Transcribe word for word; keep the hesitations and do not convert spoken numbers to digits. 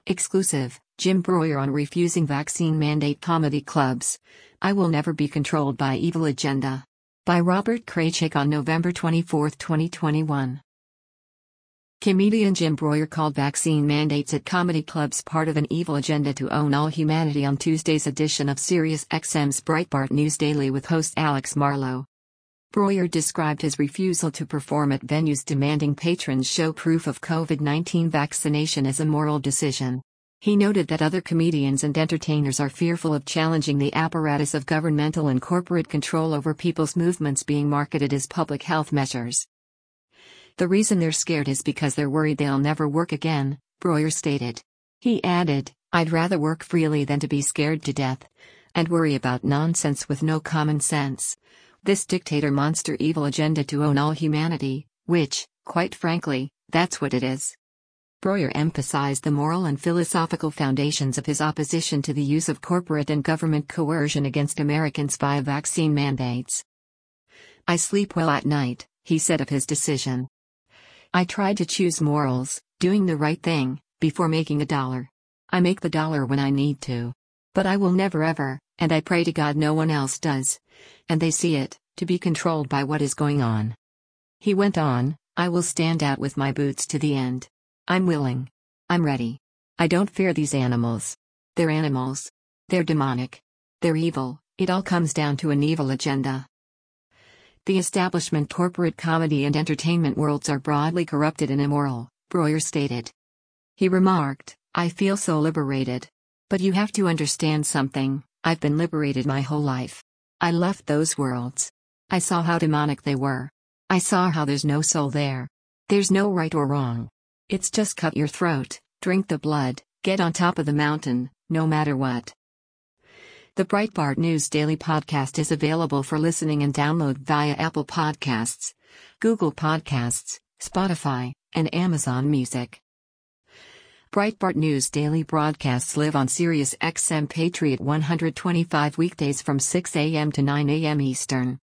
Exclusive, Jim Breuer on refusing vaccine mandate comedy clubs. I will never be controlled by evil agenda. By Robert Kraychik on November twenty-fourth, twenty twenty-one. Comedian Jim Breuer called vaccine mandates at comedy clubs part of an evil agenda to own all humanity on Tuesday's edition of SiriusXM's Breitbart News Daily with host Alex Marlow. Breuer described his refusal to perform at venues demanding patrons show proof of COVID nineteen vaccination as a moral decision. He noted that other comedians and entertainers are fearful of challenging the apparatus of governmental and corporate control over people's movements being marketed as public health measures. The reason they're scared is because they're worried they'll never work again, Breuer stated. He added, "I'd rather work freely than to be scared to death and worry about nonsense with no common sense. This dictator monster evil agenda to own all humanity, which, quite frankly, that's what it is." Breuer emphasized the moral and philosophical foundations of his opposition to the use of corporate and government coercion against Americans via vaccine mandates. "I sleep well at night," he said of his decision. "I try to choose morals, doing the right thing, before making a dollar. I make the dollar when I need to. But I will never ever, and I pray to God no one else does, and they see it, to be controlled by what is going on." He went on, "I will stand out with my boots to the end. I'm willing. I'm ready. I don't fear these animals. They're animals. They're demonic. They're evil. It all comes down to an evil agenda. The establishment corporate comedy and entertainment worlds are broadly corrupted and immoral," Breuer stated. He remarked, "I feel so liberated. But you have to understand something, I've been liberated my whole life. I left those worlds. I saw how demonic they were. I saw how there's no soul there. There's no right or wrong. It's just cut your throat, drink the blood, get on top of the mountain, no matter what." The Breitbart News Daily podcast is available for listening and download via Apple Podcasts, Google Podcasts, Spotify, and Amazon Music. Breitbart News Daily broadcasts live on SiriusXM Patriot one twenty-five weekdays from six a m to nine a m Eastern.